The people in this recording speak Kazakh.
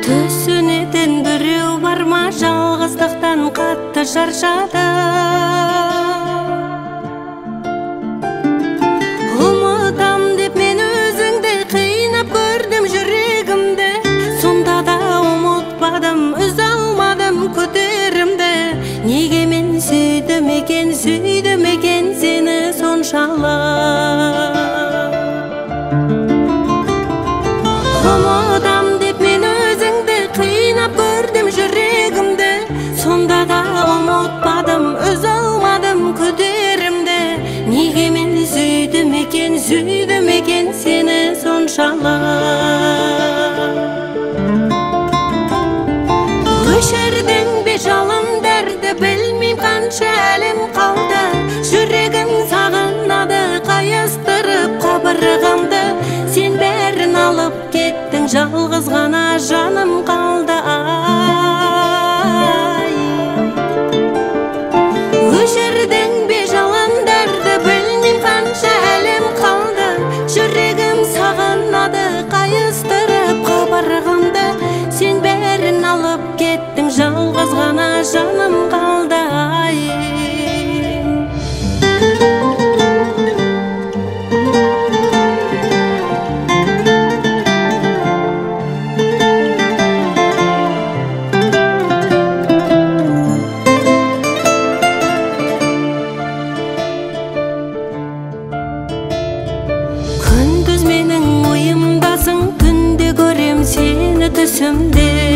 Түсінетін біреу бар ма, жалғыздықтан қатты шаршады. Ұмытам деп мен өзіңді қинап көрдім жүрегімді, сонда да ұмытпадым, үзе алмадым көтерімді. Неге мен сүйдім екен сені соншалық? Ұмытам деп мен өзіңді қинап көрдім жүрегімді, сонда да ұмытпадым, үзе алмадым көтерімді. Неге мен сүйдім екен сені соншалық? Өшірдің бе жалындарды, білмейм қанша әлім қалды. Жүрегім сағынады, қайыстырып қабырғамды. Сен бәрін алып кеттің, жалғыз ғана жаным қалды. Өшірдің бе жалындарды, білмейм қанша әлім қалды. Жүрегім сағынады, қайыстырып қабырғамды. Сен бәрін алып кеттің, жалғыз ғана жаным қалды. Күндіз менің ойымдасың, түнде көрем сені түсімде.